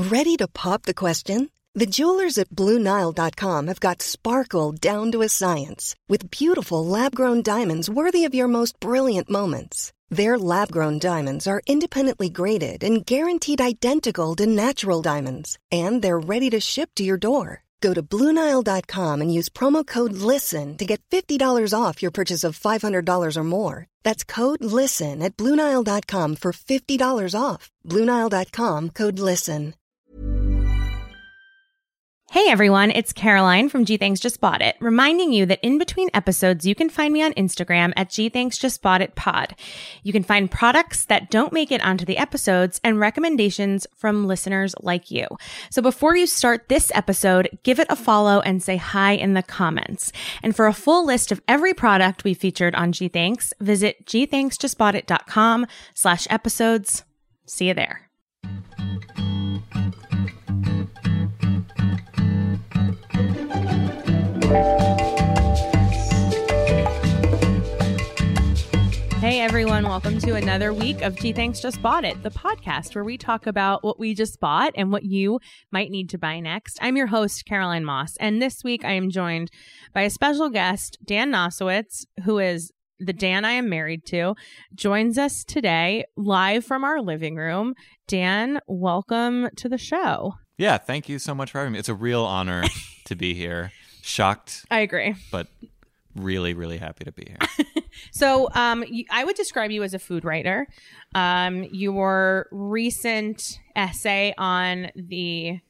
Ready to pop the question? The jewelers at BlueNile.com have got sparkle down to a science with beautiful lab-grown diamonds worthy of your most brilliant moments. Their lab-grown diamonds are independently graded and guaranteed identical to natural diamonds, and they're ready to ship to your door. Go to BlueNile.com and use promo code LISTEN to get $50 off your purchase of $500 or more. That's code LISTEN at BlueNile.com for $50 off. BlueNile.com, code LISTEN. Hey everyone, it's Caroline from G-Thanks Just Bought It, reminding you that in between episodes, you can find me on Instagram at G-Thanks-Just-Bought-It-Pod. You can find products that don't make it onto the episodes and recommendations from listeners like you. So before you start this episode, give it a follow and say hi in the comments. And for a full list of every product we featured on G-Thanks, visit gthanksjustboughtit.com/episodes. See you there. Hey everyone, welcome to another week of G-Thanks Just Bought It, the podcast where we talk about what we just bought and what you might need to buy next. I'm your host, Caroline Moss, and this week I am joined by a special guest, Dan Nosowitz, who is the Dan I am married to, joins us today live from our living room. Dan, welcome to the show. Yeah, thank you so much for having me. It's a real honor to be here. Shocked. I agree. But really, really happy to be here. So I would describe you as a food writer. Your recent essay on the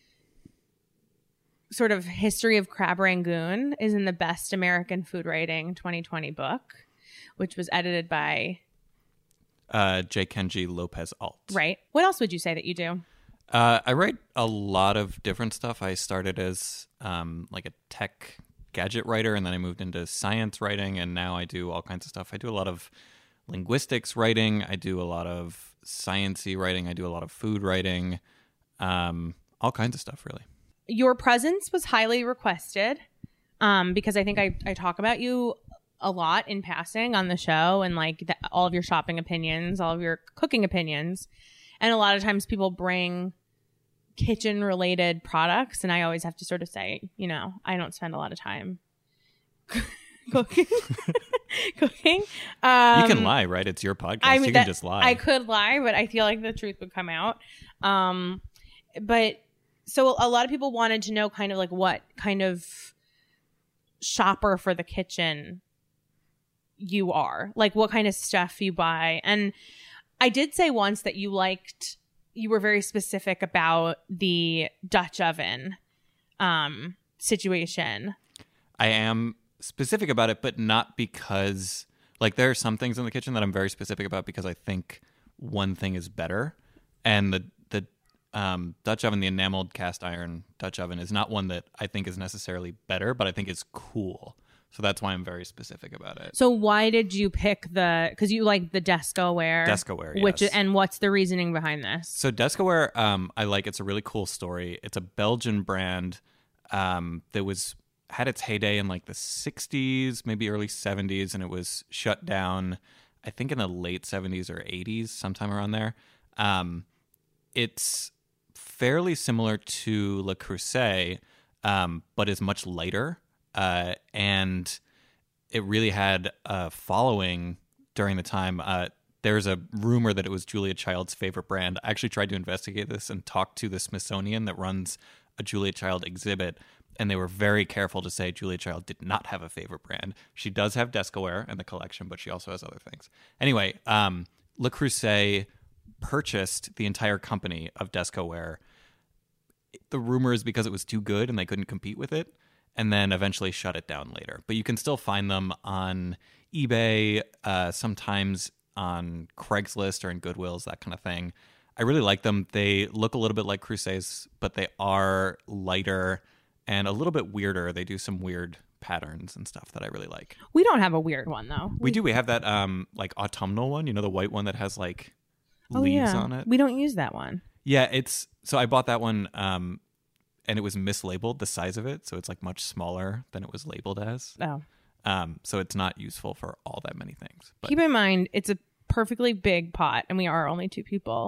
sort of history of Crab Rangoon is in the Best American Food Writing 2020 book, which was edited by J. Kenji Lopez Alt. Right. What else would you say that you do? I write a lot of different stuff. I started as like a tech gadget writer, and then I moved into science writing, and now I do all kinds of stuff. I do a lot of linguistics writing. I do a lot of science-y writing. I do a lot of food writing. All kinds of stuff, really. Your presence was highly requested because I think I talk about you a lot in passing on the show and like all of your shopping opinions, all of your cooking opinions. And a lot of times people bring kitchen related products, and I always have to sort of say, you know, I don't spend a lot of time cooking. You can lie, right? It's your podcast. I mean, you can just lie. I could lie, but I feel like the truth would come out. But so a lot of people wanted to know kind of like what kind of shopper for the kitchen you are, like what kind of stuff you buy. And I did say once that you were very specific about the Dutch oven situation. I am specific about it, but not because, like, there are some things in the kitchen that I'm very specific about because I think one thing is better. And the Dutch oven, the enameled cast iron Dutch oven, is not one that I think is necessarily better, but I think is cool. So that's why I'm very specific about it. So why did you pick because you like the Descoware? Descoware, yes. And what's the reasoning behind this? So Descoware, I like. It's a really cool story. It's a Belgian brand that had its heyday in like the 60s, maybe early 70s, and it was shut down, I think in the late 70s or 80s, sometime around there. It's fairly similar to Le Creuset, but is much lighter. And it really had a following during the time. There's a rumor that it was Julia Child's favorite brand. I actually tried to investigate this and talk to the Smithsonian that runs a Julia Child exhibit, and they were very careful to say Julia Child did not have a favorite brand. She does have Descoware in the collection, but she also has other things. Anyway, Le Creuset purchased the entire company of Descoware. The rumor is because it was too good and they couldn't compete with it, and then eventually shut it down later. But you can still find them on eBay, sometimes on Craigslist or in Goodwills, that kind of thing. I really like them. They look a little bit like Creusets, but they are lighter and a little bit weirder. They do some weird patterns and stuff that I really like. We don't have a weird one, though. We do. We have that like autumnal one, you know, the white one that has like leaves on it. We don't use that one. Yeah, so I bought that one and it was mislabeled, the size of it. So it's like much smaller than it was labeled as. Oh. So it's not useful for all that many things. But keep in mind, it's a perfectly big pot and we are only two people.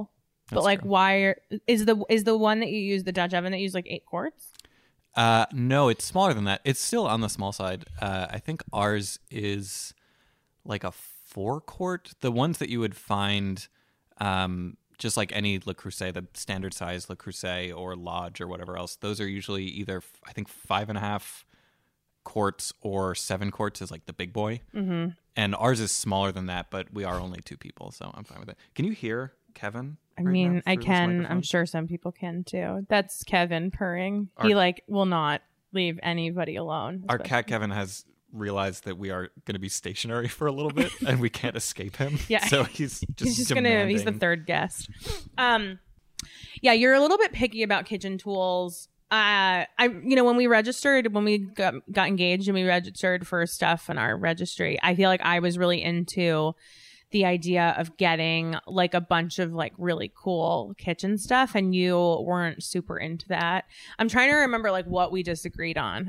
But like, why is the one that you use, the Dutch oven, that you use like 8 quarts? No, it's smaller than that. It's still on the small side. I think ours is like a 4 quart. The ones that you would find, just like any Le Creuset, the standard size Le Creuset or Lodge or whatever else, those are usually either, I think, 5.5 quarts or 7 quarts is like the big boy. Mm-hmm. And ours is smaller than that, but we are only 2 people, so I'm fine with it. Can you hear Kevin? I mean, I can. I'm sure some people can too. That's Kevin purring. He will not leave anybody alone. Our cat Kevin has realized that we are going to be stationary for a little bit and we can't escape him. Yeah. So he's just demanding. He's the third guest. Yeah, you're a little bit picky about kitchen tools. When we got engaged and we registered for stuff in our registry, I feel like I was really into the idea of getting like a bunch of like really cool kitchen stuff, and you weren't super into that. I'm trying to remember like what we disagreed on.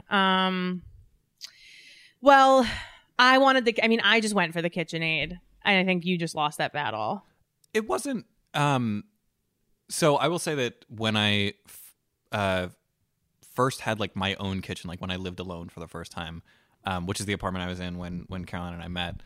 Well, I just went for the KitchenAid, and I think you just lost that battle. It wasn't, so I will say that when I, first had like my own kitchen, like when I lived alone for the first time, which is the apartment I was in when Caroline and I met,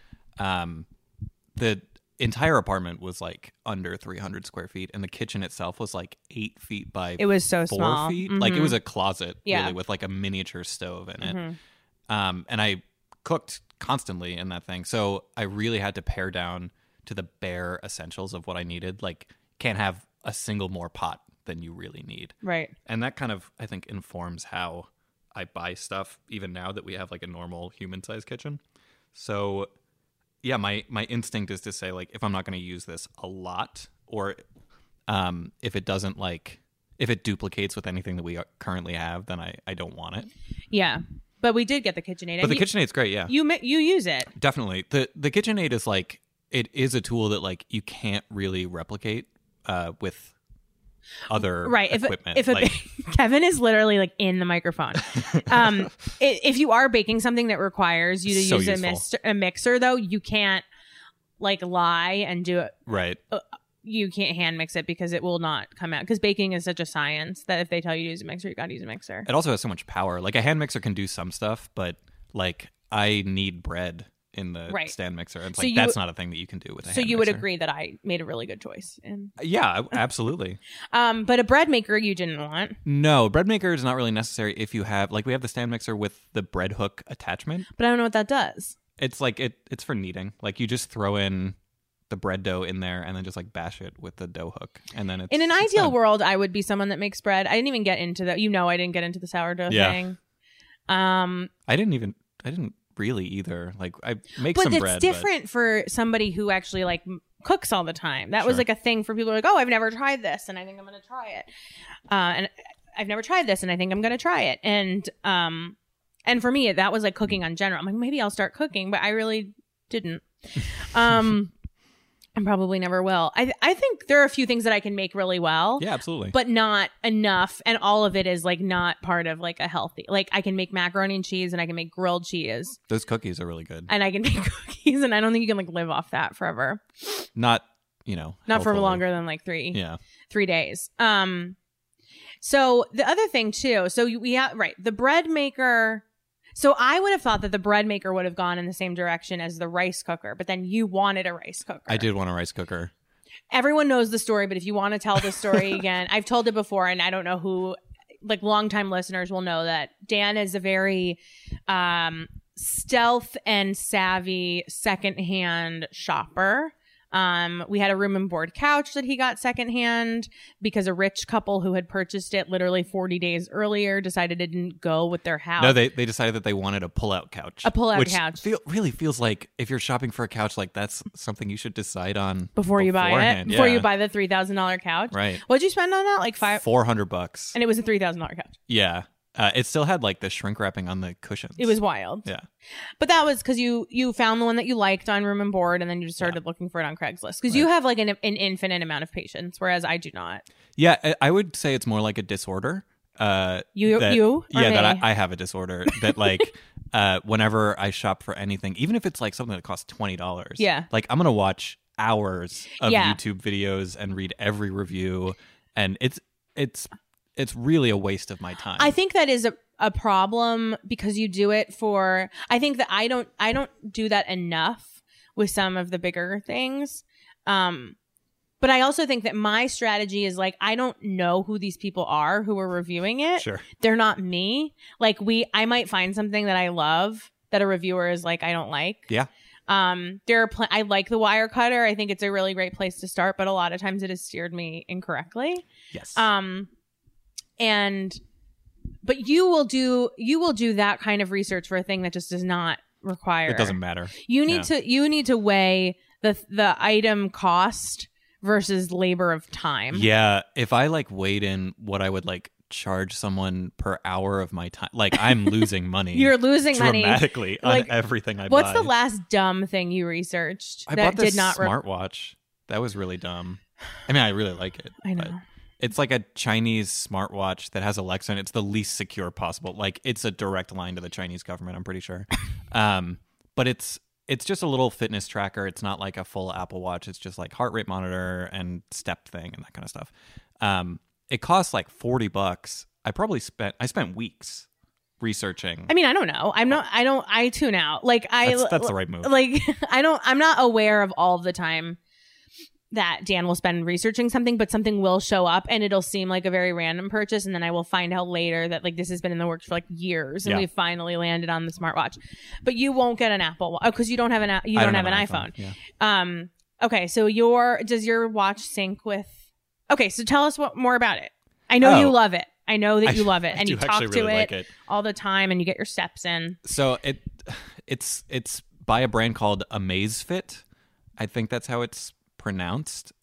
the entire apartment was like under 300 square feet, and the kitchen itself was like 8 feet by it was so 4 small. feet. Mm-hmm. Like it was a closet really with like a miniature stove in it. Mm-hmm. And I cooked constantly in that thing. So I really had to pare down to the bare essentials of what I needed. Like can't have a single more pot than you really need. Right. And that kind of, I think, informs how I buy stuff even now that we have like a normal human-sized kitchen. So yeah, my instinct is to say, like, if I'm not going to use this a lot, or if it doesn't, like, if it duplicates with anything that we currently have, then I don't want it. Yeah. But we did get the KitchenAid. But the KitchenAid's great, yeah. You use it. Definitely. The KitchenAid is, like, it is a tool that, like, you can't really replicate with other equipment. Kevin is literally like in the microphone. If you are baking something that requires you to use a mixer, though, you can't like lie and do it. Right. You can't hand mix it because it will not come out. Because baking is such a science that if they tell you to use a mixer, you got to use a mixer. It also has so much power. Like a hand mixer can do some stuff, but like I need bread in the stand mixer. It's like that's not a thing that you can do with a hand mixer. So you would agree that I made a really good choice. Yeah, absolutely. But a bread maker you didn't want. No, bread maker is not really necessary if you have, like we have the stand mixer with the bread hook attachment. But I don't know what that does. It's like, it's for kneading. Like you just throw in the bread dough in there and then just like bash it with the dough hook. And then it's... In an ideal world, I would be someone that makes bread. I didn't even get into that. I didn't get into the sourdough thing. I didn't really either. Like I make some bread, but it's different for somebody who actually like cooks all the time. That was like a thing for people who are like, oh, I've never tried this and I think I'm going to try it. And I've never tried this and I think I'm going to try it. And for me, that was like cooking on general. I'm like, maybe I'll start cooking, but I really didn't. I probably never will. I think there are a few things that I can make really well. Yeah, absolutely. But not enough. And all of it is like not part of like a healthy, like I can make macaroni and cheese and I can make grilled cheese. Those cookies are really good. And I can make cookies and I don't think you can like live off that forever. Not for longer than like 3 days. So the other thing too, the bread maker. So I would have thought that the bread maker would have gone in the same direction as the rice cooker, but then you wanted a rice cooker. I did want a rice cooker. Everyone knows the story, but if you want to tell the story again, I've told it before, and I don't know who, like longtime listeners will know that Dan is a very stealth and savvy secondhand shopper. We had a room and board couch that he got secondhand because a rich couple who had purchased it literally 40 days earlier decided it didn't go with their house. No, they decided that they wanted a pull-out couch. Couch. Really feels like if you're shopping for a couch, like that's something you should decide on before you buy it. Before you buy the $3,000 couch. Right. What'd you spend on that? Like $400. And it was a $3,000 couch. Yeah. It still had like the shrink wrapping on the cushions. It was wild. Yeah. But that was because you found the one that you liked on Room and Board and then you just started looking for it on Craigslist. Because you have like an infinite amount of patience, whereas I do not. Yeah, I would say it's more like a disorder. That I have a disorder that like whenever I shop for anything, even if it's like something that costs $20, yeah, like I'm gonna watch hours of YouTube videos and read every review, and it's really a waste of my time. I think that is a problem because you do it for. I think that I don't do that enough with some of the bigger things. But I also think that my strategy is like, I don't know who these people are who are reviewing it. Sure. They're not me. Like I might find something that I love that a reviewer is like, I don't like. Yeah. I like the Wirecutter. I think it's a really great place to start, but a lot of times it has steered me incorrectly. Yes. But you will do that kind of research for a thing that just does not require. It doesn't matter. You need to weigh the item cost versus labor of time. Yeah, if I like weighed in what I would like charge someone per hour of my time, like I'm losing money. You're losing money dramatically on everything I buy. What's the last dumb thing you researched I that bought this did not smartwatch. That was really dumb. I mean, I really like it. I know. It's like a Chinese smartwatch that has Alexa, and it's the least secure possible. Like it's a direct line to the Chinese government, I'm pretty sure. But it's just a little fitness tracker. It's not like a full Apple Watch. It's just like heart rate monitor and step thing and that kind of stuff. It costs like $40. I spent weeks researching. I mean, I don't know. I tune out. Like that's the right move. Like I'm not aware of all the time that Dan will spend researching something, but something will show up and it'll seem like a very random purchase. And then I will find out later that like this has been in the works for like years and we finally landed on the smartwatch. But you won't get an Apple Watch because you don't have an iPhone. Yeah. Okay. So does your watch sync with? Okay. So tell us more about it. I know you love it. I know that you love it and you talk to really it all the time and you get your steps in. So it's by a brand called Amazfit. I think that's how it's pronounced.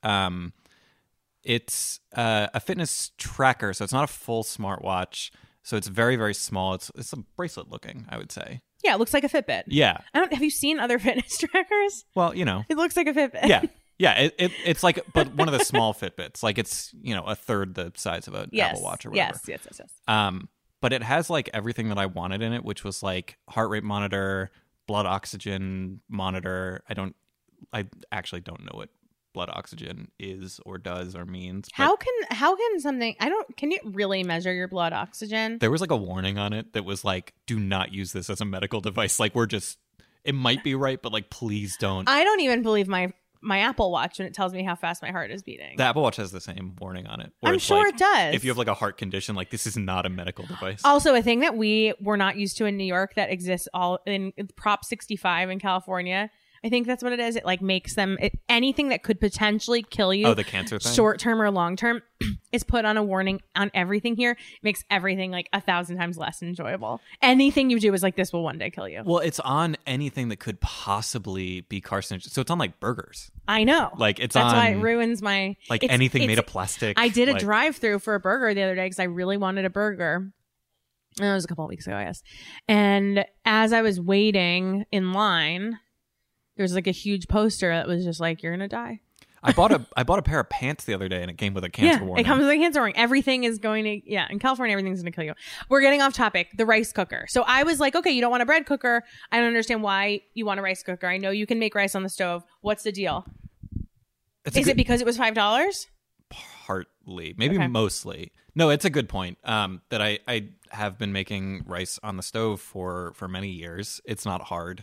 It's a fitness tracker, so it's not a full smartwatch. So it's very, very small. It's a bracelet looking, I would say. Yeah, it looks like a Fitbit. Yeah. Have you seen other fitness trackers? Well, it looks like a Fitbit. Yeah. Yeah, it's like, but one of the small Fitbits. Like it's, a third the size of an Apple Watch or whatever. Yes. But it has like everything that I wanted in it, which was like heart rate monitor, blood oxygen monitor. I actually don't know what blood oxygen is or does or means. How can something can you really measure your blood oxygen? There was like a warning on it that was like, do not use this as a medical device. Like it might be right, but like please don't. I don't even believe my Apple Watch when it tells me how fast my heart is beating. The Apple Watch has the same warning on it. I'm sure it does. If you have like a heart condition, like this is not a medical device. Also, a thing that we were not used to in New York that exists all in Prop 65 in California. I think that's what it is. It like makes them anything that could potentially kill you. Oh, the cancer thing? Short term or long term is put on a warning on everything here. It makes everything like 1,000 times less enjoyable. Anything you do is like, this will one day kill you. Well, it's on anything that could possibly be carcinogenic. So it's on like burgers. I know. Like that's why it ruins my anything made of plastic. I did a drive-through for a burger the other day because I really wanted a burger. And it was a couple of weeks ago, I guess. And as I was waiting in line, there was like a huge poster that was just like, you're going to die. I bought a pair of pants the other day and it came with a cancer warning. It comes with a cancer warning. Everything is going to, in California, everything's going to kill you. We're getting off topic. The rice cooker. So I was like, okay, you don't want a bread cooker. I don't understand why you want a rice cooker. I know you can make rice on the stove. What's the deal? Is it because it was $5? Partly. Maybe mostly. No, it's a good point. That I have been making rice on the stove for many years. It's not hard.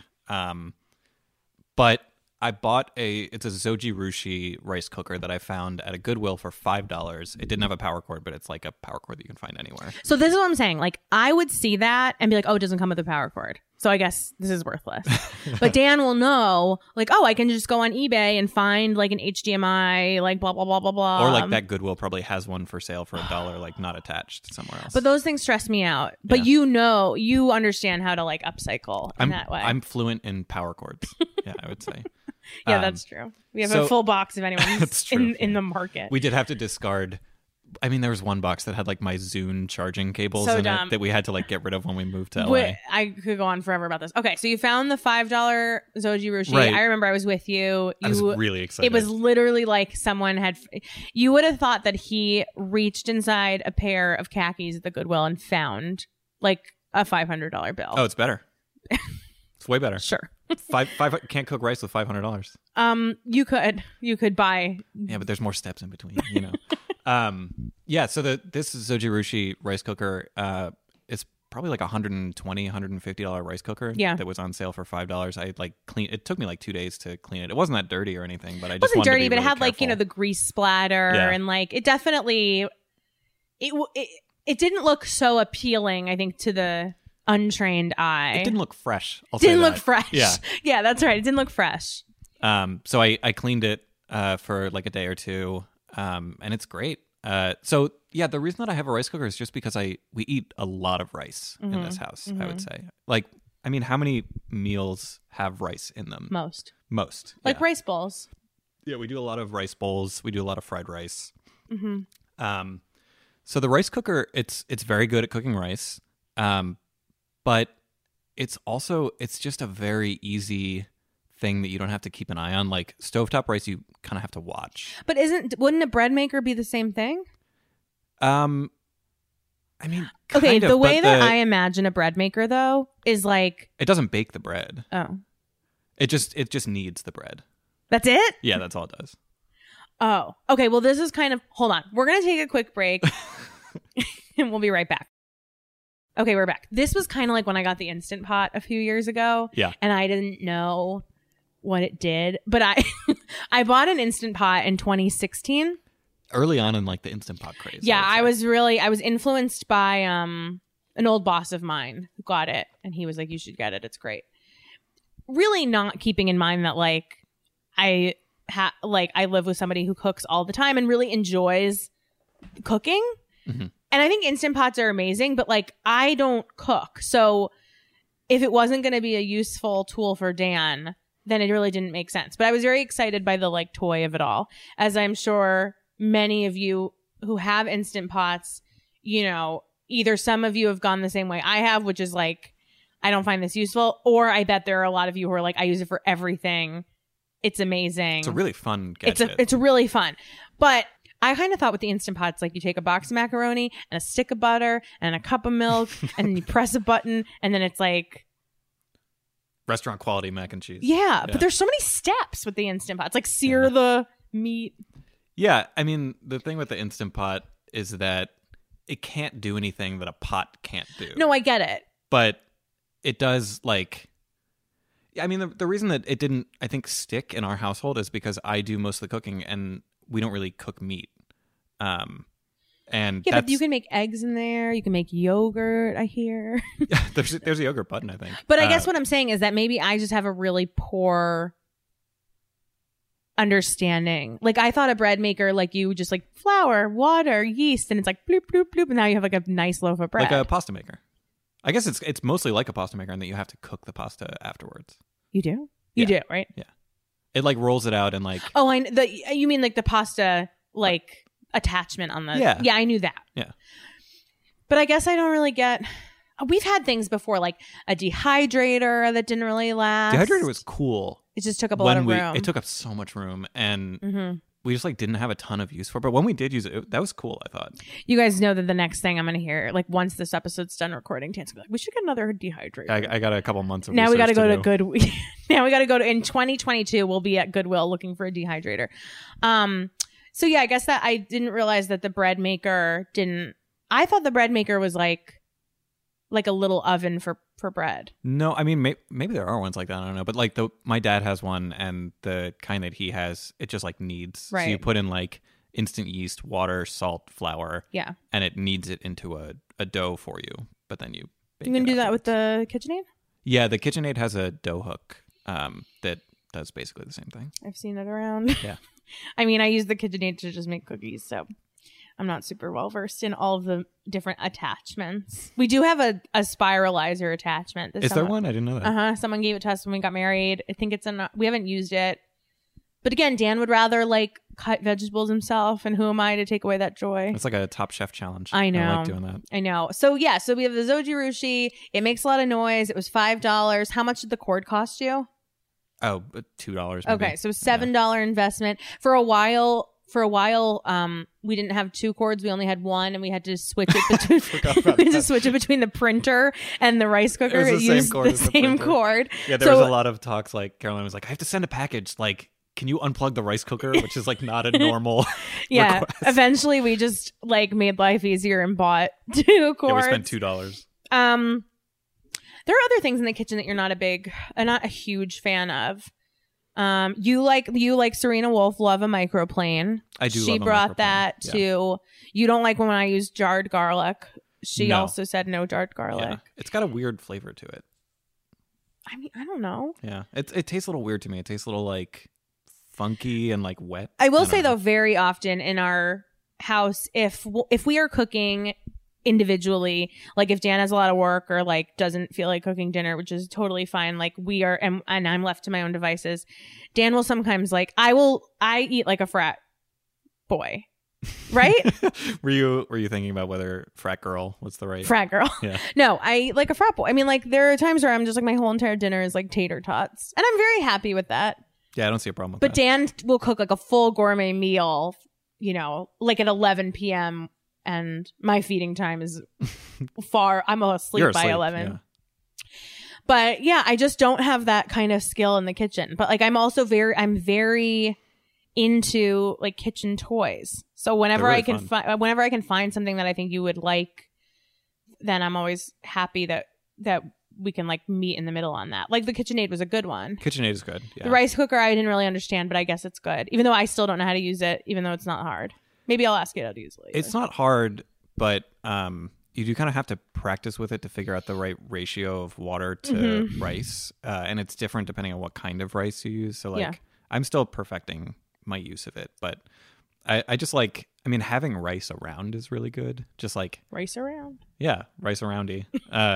But I bought it's a Zoji Rushi rice cooker that I found at a Goodwill for $5. It didn't have a power cord, but it's like a power cord that you can find anywhere. So this is what I'm saying. Like I would see that and be like, oh, it doesn't come with a power cord. So I guess this is worthless. But Dan will know like, oh, I can just go on eBay and find like an HDMI, like blah, blah, blah, blah, blah. Or like that Goodwill probably has one for sale for $1, like not attached somewhere else. But those things stress me out. But you understand how to like upcycle in that way. I'm fluent in power cords. Yeah, I would say. Yeah, that's true. We have a full box if anyone's in the market. We did have to discard. I mean, there was one box that had like my Zune charging cables in it that we had to like get rid of when we moved to LA. I could go on forever about this. Okay, so you found the $5 Zoji Rushi. Right. I remember I was with you. I was really excited. It was literally like someone had. You would have thought that he reached inside a pair of khakis at the Goodwill and found like a $500 bill. Oh, it's better. It's way better. Sure. Five can't cook rice with $500. You could buy. Yeah, but there's more steps in between, you know. Yeah, so this Zojirushi rice cooker, it's probably like $150 rice cooker. Yeah. That was on sale for $5. I like clean. It took me like 2 days to clean it. It wasn't that dirty or anything, but I just wasn't wanted dirty, to be but it really had like, you know, careful. the grease splatter Yeah. and like it definitely it didn't look so appealing, I think, to the untrained eye. It didn't look fresh. Didn't look fresh. Yeah. Yeah, that's right. It didn't look fresh. So I cleaned it for like a day or two, and it's great. So yeah, the reason that I have a rice cooker is just because we eat a lot of rice in this house. I would say, like, I mean, how many meals have rice in them? Most. Like Rice bowls. Yeah, we do a lot of rice bowls. We do a lot of fried rice. So the rice cooker, it's very good at cooking rice, but it's just a very easy thing that you don't have to keep an eye on. Like stovetop rice, you kind of have to watch. But wouldn't a bread maker be the same thing? I mean, Okay, kind of, the way but that I imagine a bread maker though is like, it doesn't bake the bread. oh, It just kneads the bread. that's it? Yeah, that's all it does. Oh, okay. Well, this is kind of, hold on. We're going to take a quick break and we'll be right back. Okay, we're back. This was kind of like when I got the Instant Pot a few years ago. Yeah. And I didn't know what it did, but I bought an Instant Pot in 2016. Early on in like the Instant Pot craze. Yeah, I would say. was influenced by an old boss of mine who got it, and he was like, you should get it. It's great. Really not keeping in mind that like I live with somebody who cooks all the time and really enjoys cooking. Mm-hmm. And I think Instant Pots are amazing, but like I don't cook. So if it wasn't going to be a useful tool for Dan, then it really didn't make sense. But I was very excited by the like toy of it all, as I'm sure many of you who have Instant Pots, you know, either some of you have gone the same way I have, which is like, I don't find this useful, or I bet there are a lot of you who are like, I use it for everything. It's amazing. It's a really fun gadget. It's really fun. But I kind of thought with the Instant Pots, like you take a box of macaroni and a stick of butter and a cup of milk and then you press a button and then it's like Restaurant quality mac and cheese. yeah. But there's so many steps with the Instant Pots, like sear the meat. Yeah, I mean, the thing with the Instant Pot is that it can't do anything that a pot can't do. No, I get it. But it does, like... I mean, the reason that it didn't, I think, stick in our household is because I do most of the cooking, and we don't really cook meat. And Yeah, but you can make eggs in there. You can make yogurt, I hear. there's a yogurt button, I think. But I guess what I'm saying is that maybe I just have a really poor understanding. Like I thought a bread maker, like you just like flour, water, yeast, and it's like bloop, bloop, bloop. And now you have like a nice loaf of bread. Like a pasta maker. I guess it's mostly like a pasta maker in that you have to cook the pasta afterwards. You do? You do, right? Yeah. It like rolls it out and like... Oh, you mean like the pasta like attachment on the... Yeah. Yeah, I knew that. Yeah. But I guess I don't really get... We've had things before like a dehydrator that didn't really last. Dehydrator was cool. It just took up a lot of room. It took up so much room and we just like didn't have a ton of use for it. But when we did use it, that was cool, I thought. You guys know that the next thing I'm going to hear, like once this episode's done recording, Tan's going to be like, we should get another dehydrator. I got a couple months of now we got to go to do. Goodwill. Now we got to go to, in 2022, we'll be at Goodwill looking for a dehydrator. So yeah, I guess that I didn't realize that the bread maker I thought the bread maker was like a little oven for bread. No, I mean, maybe there are ones like that. I don't know. But like my dad has one, and the kind that he has, it just like kneads. Right. So you put in like instant yeast, water, salt, flour. Yeah. And it kneads it into a dough for you. But then you bake You can it do that with afterwards. the KitchenAid? Yeah, the KitchenAid has a dough hook that does basically the same thing. I've seen it around. Yeah. I mean, I use the KitchenAid to just make cookies, so I'm not super well versed in all of the different attachments. We do have a spiralizer attachment. Is there one? I didn't know that. Someone gave it to us when we got married. I think we haven't used it. But again, Dan would rather like cut vegetables himself, and who am I to take away that joy? It's like a Top Chef challenge. I know. I like doing that. I know. So yeah, so we have the Zojirushi. It makes a lot of noise. It was $5. How much did the cord cost you? Oh, $2. Maybe. Okay, so $7 investment. For a while, for a while, we didn't have 2 cords. We only had 1, and we had to switch it between. Between the printer and the rice cooker. It was the same cord. The same cord. Yeah, there was a lot of talks. Like Caroline was like, "I have to send a package. Like, can you unplug the rice cooker?" Which is like not a normal. Yeah. request. Eventually, we just like made life easier and bought 2 cords. Yeah, we spent $2. There are other things in the kitchen that you're not a huge fan of. You like Serena Wolf love a microplane. I do. She love brought a microplane. that too. You don't like when I use jarred garlic. She also said no jarred garlic. Yeah. It's got a weird flavor to it. I mean, I don't know. Yeah, it tastes a little weird to me. It tastes a little like funky and like wet. I will say though, very often in our house, if we are cooking individually, like if Dan has a lot of work or like doesn't feel like cooking dinner, which is totally fine, like we are and I'm left to my own devices, Dan will sometimes like I eat like a frat boy, right? Were you thinking about whether frat girl was the right frat girl? Yeah. No, I eat like a frat boy. I mean, like there are times where I'm just like my whole entire dinner is like tater tots, and I'm very happy with that. Yeah, I don't see a problem with but that. Dan will cook like a full gourmet meal, like at 11 p.m. and my feeding time is I'm asleep by 11. Yeah. But yeah, I just don't have that kind of skill in the kitchen. But like I'm very into like kitchen toys. So whenever really I can find something that I think you would like, then I'm always happy that we can like meet in the middle on that. Like the KitchenAid was a good one. KitchenAid is good. Yeah. The rice cooker I didn't really understand, but I guess it's good. Even though I still don't know how to use it, even though it's not hard. Maybe I'll ask you how to use it later. It's not hard, but you do kind of have to practice with it to figure out the right ratio of water to rice. And it's different depending on what kind of rice you use. So like I'm still perfecting my use of it, but I just like, I mean, having rice around is really good. Just like rice around. Yeah. Rice aroundy.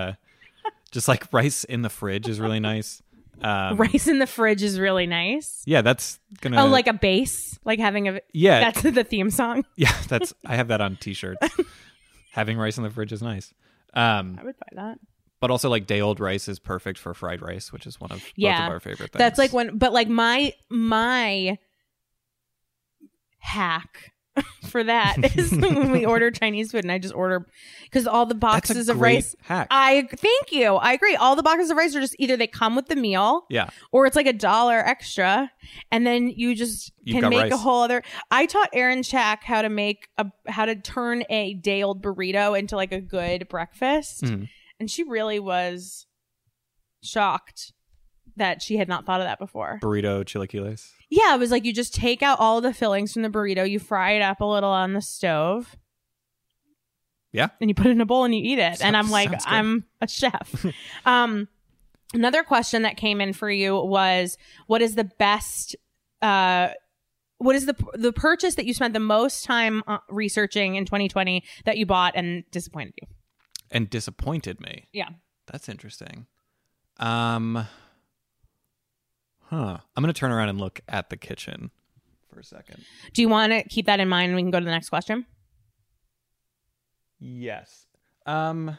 Just like rice in the fridge is really nice. Rice in the fridge is really nice. Yeah, that's gonna. Oh, like a base, like having a. Yeah, that's the theme song. Yeah, I have that on T-shirts. Having rice in the fridge is nice. I would buy that. But also, like day old rice is perfect for fried rice, which is one of both of our favorite things. That's like my hack for that is when we order Chinese food, and I just order because all the boxes of rice. Hack. Thank you. I agree. All the boxes of rice are just either they come with the meal, or it's like $1 extra, and then you can make rice. A whole other. I taught Erin Chack how to turn a day old burrito into like a good breakfast, and she really was shocked that she had not thought of that before. Burrito chilaquiles. Yeah, it was like you just take out all the fillings from the burrito, you fry it up a little on the stove. Yeah. And you put it in a bowl and you eat it. And I'm like, I'm a chef. Another question that came in for you was, what is the best, what is the purchase that you spent the most time researching in 2020 that you bought and disappointed you? And disappointed me? Yeah. That's interesting. I'm going to turn around and look at the kitchen for a second. Do you want to keep that in mind and we can go to the next question? Yes. Yeah,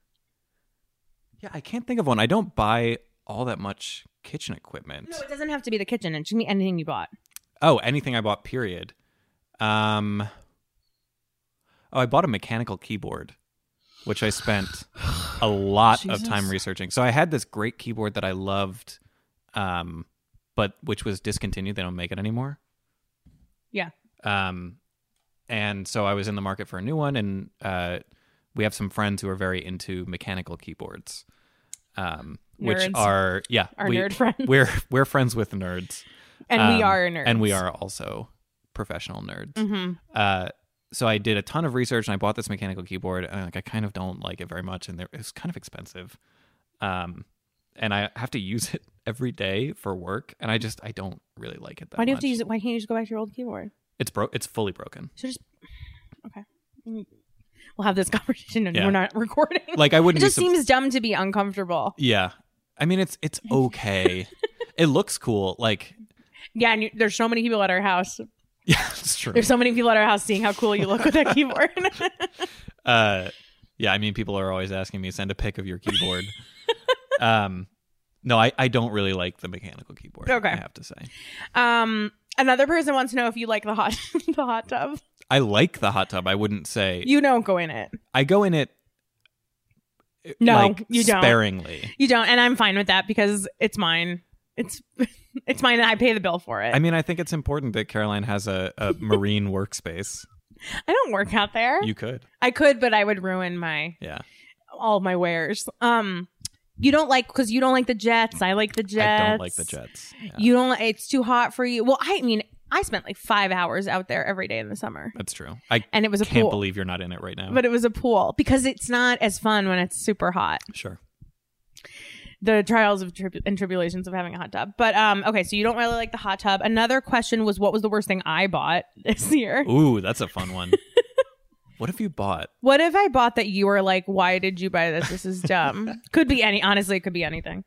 I can't think of one. I don't buy all that much kitchen equipment. No, it doesn't have to be the kitchen. It can be anything you bought. Oh, anything I bought, period. I bought a mechanical keyboard, which I spent a lot of time researching. So I had this great keyboard that I loved, but which was discontinued. They don't make it anymore. Yeah. And so I was in the market for a new one, and we have some friends who are very into mechanical keyboards, which are our nerd friends. We're friends with nerds, and we are nerds, and we are also professional nerds. Mm-hmm. So I did a ton of research, and I bought this mechanical keyboard, and I kind of don't like it very much, and it's kind of expensive. And I have to use it every day for work, and I don't really like it that much. Why do you have to use it? Why can't you just go back to your old keyboard? It's fully broken. So just okay. We'll have this conversation and we're not recording. Like I wouldn't. It just seems dumb to be uncomfortable. Yeah, I mean it's okay. It looks cool. Like and there's so many people at our house. Yeah, it's true. There's so many people at our house seeing how cool you look with that keyboard. Yeah, I mean people are always asking me send a pic of your keyboard. No, I don't really like the mechanical keyboard. Okay. I have to say. Another person wants to know if you like the hot the hot tub. I like the hot tub. I wouldn't say You don't go in it. I go in it. No, like, you don't. Sparingly. You don't, and I'm fine with that because it's mine. It's mine, and I pay the bill for it. I mean, I think it's important that Caroline has a marine workspace. I don't work out there. You could. I could, but I would ruin all of my wares. You don't like because you don't like the jets. I like the jets. I don't like the jets. Yeah. You don't. It's too hot for you. Well, I mean, I spent like 5 hours out there every day in the summer. That's true. And it was a can't pool. believe you're not in it right now. But it was a pool because it's not as fun when it's super hot. Sure. The trials of and tribulations of having a hot tub. But okay, so you don't really like the hot tub. Another question was, what was the worst thing I bought this year? Ooh, that's a fun one. What have you bought? What if I bought that you were like, why did you buy this? This is dumb. Could be honestly, it could be anything.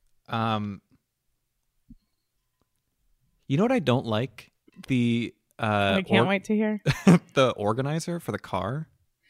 You know what I don't like? The I can't wait to hear. The organizer for the car.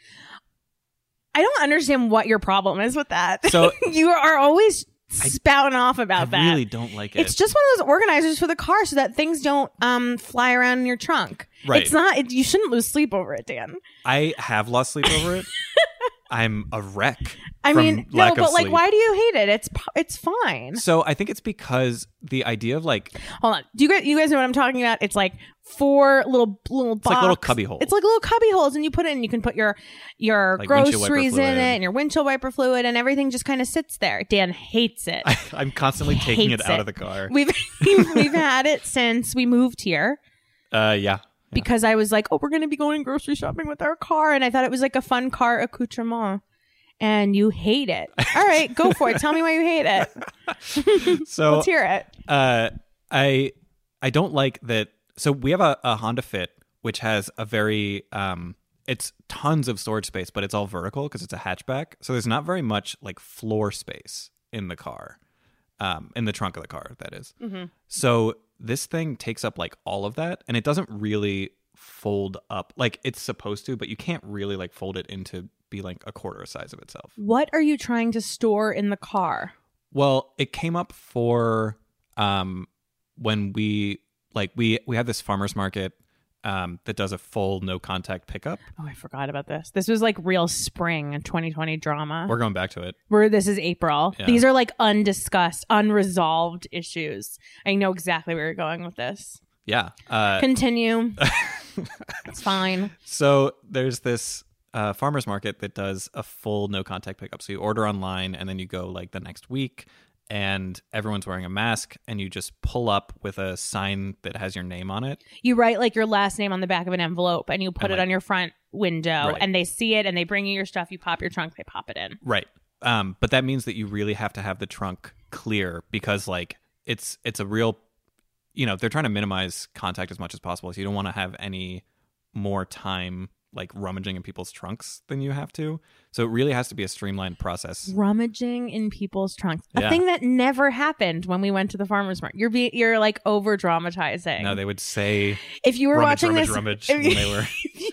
I don't understand what your problem is with that. So you are always spouting off about that. I really don't like it. It's just one of those organizers for the car so that things don't fly around in your trunk. Right. It's not. You shouldn't lose sleep over it, Dan. I have lost sleep over it. I'm a wreck. I mean, no, but like, sleep. why do you hate it? It's fine. So I think it's because the idea of like, hold on, do you guys know what I'm talking about? It's like 4 little box. It's like little cubby holes. It's like little cubby holes, and you put it in. You can put your like groceries in it, and your windshield wiper fluid, and everything just kind of sits there. Dan hates it. I'm constantly taking it out of the car. We've had it since we moved here. Yeah. Because I was like, oh, we're going to be going grocery shopping with our car. And I thought it was like a fun car accoutrement. And you hate it. All right, go for it. Tell me why you hate it. So let's hear it. I don't like that. So we have a Honda Fit, which has a very, it's tons of storage space, but it's all vertical because it's a hatchback. So there's not very much like floor space in the car, in the trunk of the car, that is. Mm-hmm. So this thing takes up like all of that, and it doesn't really fold up like it's supposed to, but you can't really like fold it into be like a quarter size of itself. What are you trying to store in the car? Well, it came up for when we have this farmer's market that does a full no contact pickup. Oh, I forgot about this. This was like real spring 2020 drama. We're going back to it. This is April. Yeah. These are like undiscussed, unresolved issues. I know exactly where you're going with this. Yeah. Continue. It's fine. So there's this farmer's market that does a full no contact pickup. So you order online and then you go like the next week and everyone's wearing a mask and you just pull up with a sign that has your name on it. You write like your last name on the back of an envelope and you put it on your front window and they see it and they bring you your stuff. You pop your trunk, they pop it in. Right. But that means that you really have to have the trunk clear because like it's a real, they're trying to minimize contact as much as possible. So you don't want to have any more time like rummaging in people's trunks than you have to. So it really has to be a streamlined process. Rummaging in people's trunks. A thing that never happened when we went to the farmer's market. You're like over dramatizing. No, they would say if you were watching this rummage when they were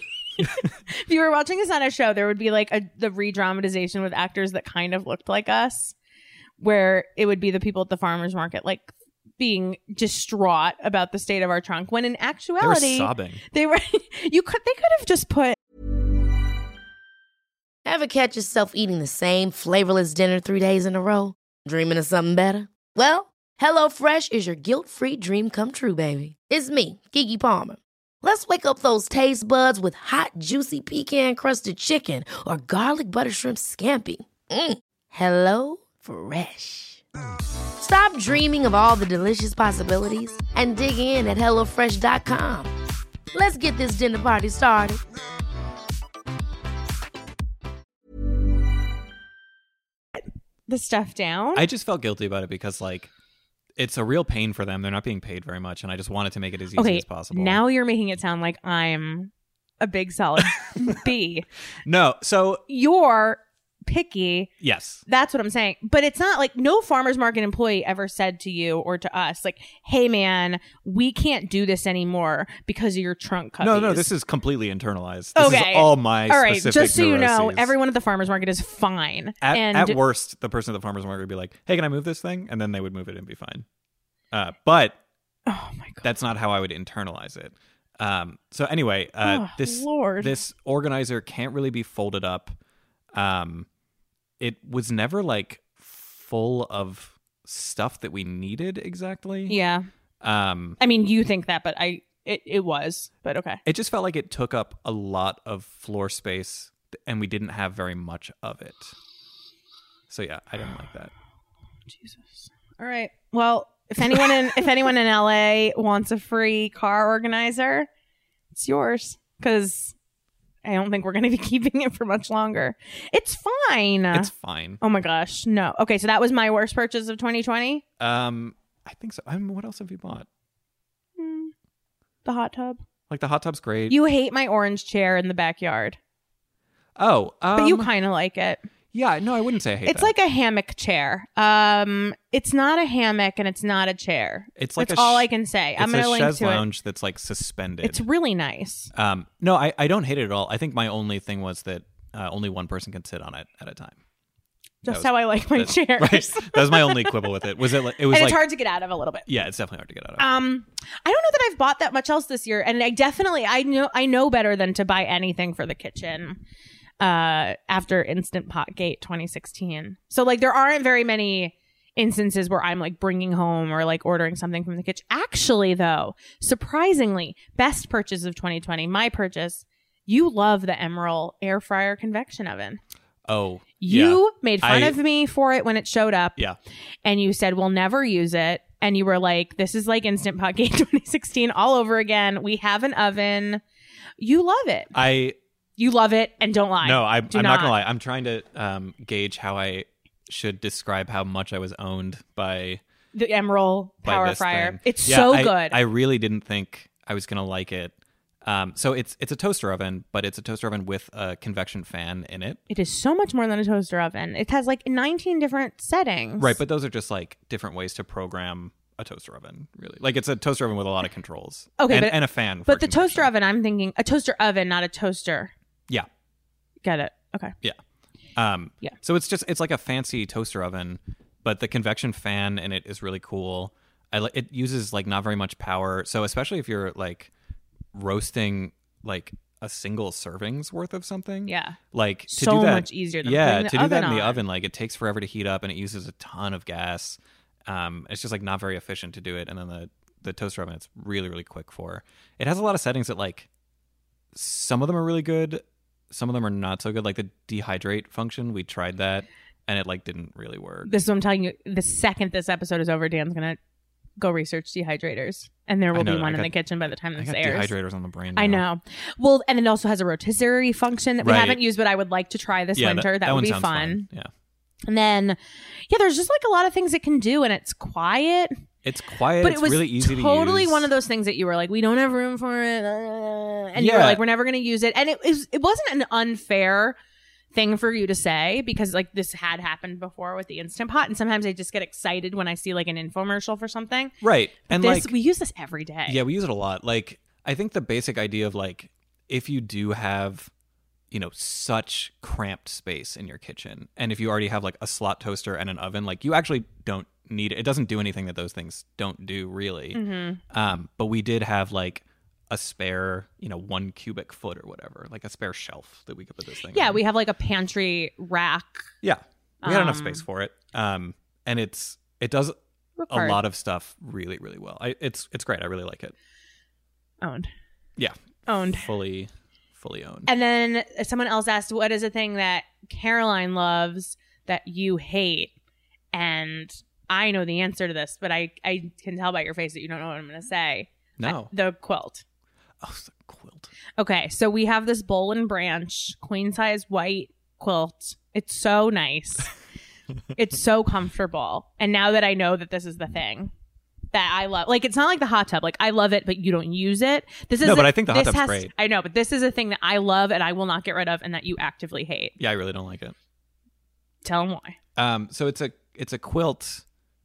if you were watching this on a show, there would be like the re-dramatization with actors that kind of looked like us, where it would be the people at the farmer's market like being distraught about the state of our trunk, when in actuality they were sobbing. They could have just put. Ever catch yourself eating the same flavorless dinner 3 days in a row? Dreaming of something better? Well, HelloFresh is your guilt-free dream come true, baby. It's me, Keke Palmer. Let's wake up those taste buds with hot, juicy pecan-crusted chicken or garlic butter shrimp scampi. HelloFresh. Stop dreaming of all the delicious possibilities and dig in at HelloFresh.com. Let's get this dinner party started. The stuff down? I just felt guilty about it because like it's a real pain for them. They're not being paid very much and I just wanted to make it as easy as possible. Now you're making it sound like I'm a big solid B. No, so you're picky. Yes. That's what I'm saying. But it's not like no farmer's market employee ever said to you or to us like, hey man, we can't do this anymore because of your trunk cubbies. No, this is completely internalized. This is all my all right, specific just so you know, neuroses. everyone at the farmer's market is fine. At worst, the person at the farmer's market would be like, hey, can I move this thing? And then they would move it and be fine. But Oh my God. That's not how I would internalize it. So anyway, Lord. this organizer can't really be folded up. It was never like full of stuff that we needed exactly. Yeah. I mean, you think that, but it was, but okay. It just felt like it took up a lot of floor space and we didn't have very much of it. So yeah, I didn't like that. Jesus. All right. Well, if anyone in LA wants a free car organizer, it's yours, because I don't think we're going to be keeping it for much longer. It's fine. It's fine. Oh my gosh, no. Okay, so that was my worst purchase of 2020. I think so. What else have you bought? The hot tub. Like the hot tub's great. You hate my orange chair in the backyard. Oh, but you kind of like it. Yeah, no, I wouldn't say I hate It's that. like a hammock chair. It's not a hammock and it's not a chair. That's all I can say. I'm going to link to it. It's a chaise lounge that's like suspended. It's really nice. No, I don't hate it at all. I think my only thing was that only one person can sit on it at a time. Just how I like my chairs. Right. That was my only quibble with it. Was it? It was, and like, it's hard to get out of a little bit. Yeah, it's definitely hard to get out of. I don't know that I've bought that much else this year, and I know better than to buy anything for the kitchen. After Instant Pot Gate 2016, so like there aren't very many instances where I'm like bringing home or like ordering something from the kitchen. Actually, though, surprisingly, best purchase of 2020, my purchase. You love the Emerald air fryer convection oven. Oh, you made fun of me for it when it showed up. Yeah, and you said we'll never use it, and you were like, "This is like Instant Pot Gate 2016 all over again." We have an oven. You love it. You love it, and don't lie. No, I'm not gonna lie. I'm trying to gauge how I should describe how much I was owned by the Emerald Power Fryer. Thing. It's so good. I really didn't think I was gonna like it. So it's a toaster oven, but it's a toaster oven with a convection fan in it. It is so much more than a toaster oven. It has like 19 different settings. Right, but those are just like different ways to program a toaster oven, really. Like it's a toaster oven with a lot of controls. Okay, and a fan. But the toaster oven, I'm thinking a toaster oven, not a toaster. Yeah. Get it. Okay. Yeah. Yeah. So it's like a fancy toaster oven, but the convection fan in it is really cool. It uses like not very much power. So especially if you're like roasting like a single serving's worth of something. Yeah. Like to so do that, much easier than putting the to do oven that in the on. oven, like it takes forever to heat up and it uses a ton of gas. It's just like not very efficient to do it. And then the toaster oven, it's really, really quick for. It has a lot of settings that like some of them are really good. Some of them are not so good. Like the dehydrate function, we tried that and it like didn't really work. This is what I'm telling you. The second this episode is over, Dan's going to go research dehydrators. And there will be one in the kitchen by the time this airs. Dehydrators on the brain now. I know. Well, and it also has a rotisserie function that we haven't used, but I would like to try this winter. That would be fun. Yeah. And then, there's just like a lot of things it can do, and it's quiet. It's quiet. But it's it was really easy to use. Totally one of those things that you were like, we don't have room for it. And you were like, we're never going to use it. And it wasn't an unfair thing for you to say, because like this had happened before with the Instant Pot. And sometimes I just get excited when I see like an infomercial for something. Right. And we use this every day. Yeah, we use it a lot. Like, I think the basic idea of like, if you do have, such cramped space in your kitchen, and if you already have like a slot toaster and an oven, like you actually don't need it. It doesn't do anything that those things don't do, really. Mm-hmm. But we did have like a spare, 1 cubic foot or whatever, like a spare shelf that we could put this thing on. We have like a pantry rack. Yeah, we had enough space for it. And it does a lot of stuff really, really well. It's great. I really like it. Owned. Yeah. Owned. Fully owned. And then someone else asked, what is a thing that Caroline loves that you hate? And I know the answer to this, but I can tell by your face that you don't know what I'm going to say. No. The quilt. Oh, the quilt. Okay, so we have this Boll and Branch queen size white quilt. It's so nice. It's so comfortable. And now that I know that this is the thing that I love, like, it's not like the hot tub. Like, I love it, but you don't use it. But I think the hot tub's great. I know, but this is a thing that I love and I will not get rid of, and that you actively hate. Yeah, I really don't like it. Tell them why. So it's a quilt.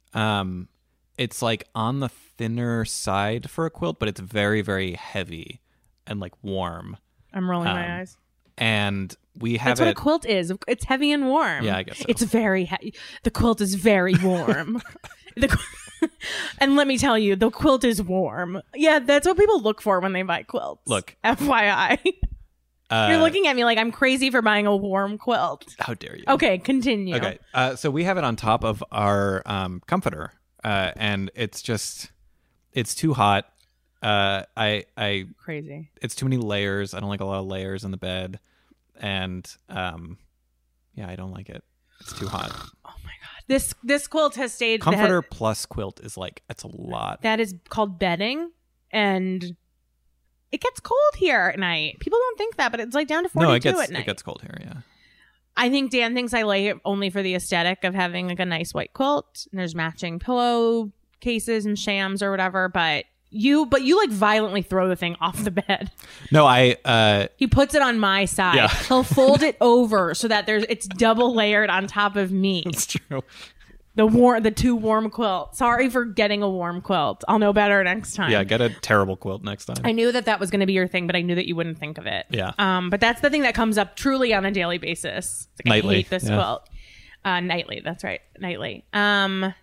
It's like on the thinner side for a quilt, but it's very, very heavy and like warm. I'm rolling my eyes. And we have That's what a quilt is. It's heavy and warm. Yeah, I guess so. It's very heavy. The quilt is very warm. And let me tell you, the quilt is warm. Yeah, that's what people look for when they buy quilts. Look. FYI. You're looking at me like I'm crazy for buying a warm quilt. How dare you? Okay, continue. Okay, so we have it on top of our comforter, and it's too hot. Crazy. It's too many layers. I don't like a lot of layers in the bed, and I don't like it. It's too hot. Oh my god, this quilt has stayed. Comforter plus quilt is it's a lot. That is called bedding, and it gets cold here at night. People don't think that, but it's like down to 42 at night. It gets cold here. Yeah. I think Dan thinks I like it only for the aesthetic of having like a nice white quilt. And there's matching pillow cases and shams or whatever, but you like violently throw the thing off the bed. No, he puts it on my side. Yeah. He'll fold it over so that it's double layered on top of me. It's true. The two warm quilt. Sorry for getting a warm quilt. I'll know better next time. Yeah, get a terrible quilt next time. I knew that was going to be your thing, but I knew that you wouldn't think of it. Yeah. But that's the thing that comes up truly on a daily basis. It's like, Nightly. I hate this quilt. Nightly. That's right. Nightly. That